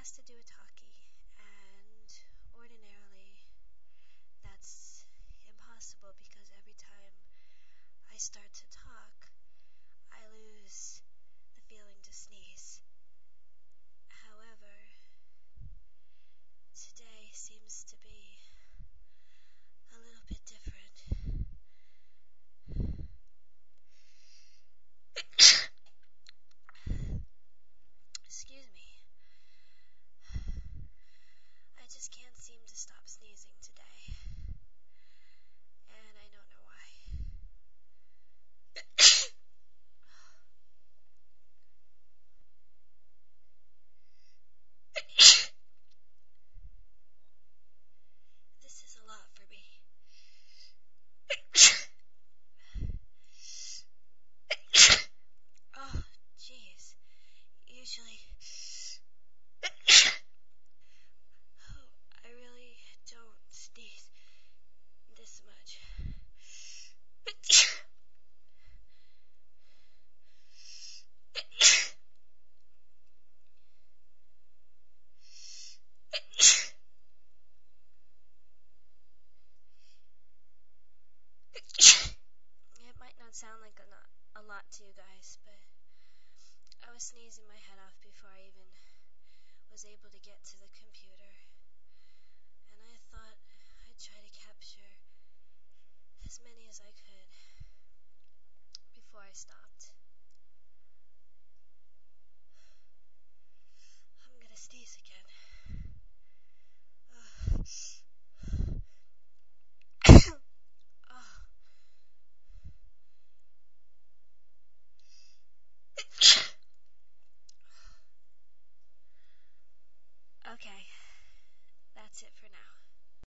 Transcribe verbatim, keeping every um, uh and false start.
has to do with hockey, and ordinarily that's impossible because every time I start to talk, I lose the feeling to sneeze. However, today seems to be a little bit different. Excuse me. I just can't seem to stop sneezing today. And I don't know why. This is a lot for me. Oh, jeez. Usually... Oh, I really don't sneeze this much. It might not sound like a, not, a lot to you guys, but I was sneezing my head off before I even was able to get to the computer. And I thought I'd try to capture as many as I could before I stopped. I'm gonna sneeze again. Uh. Oh. Okay.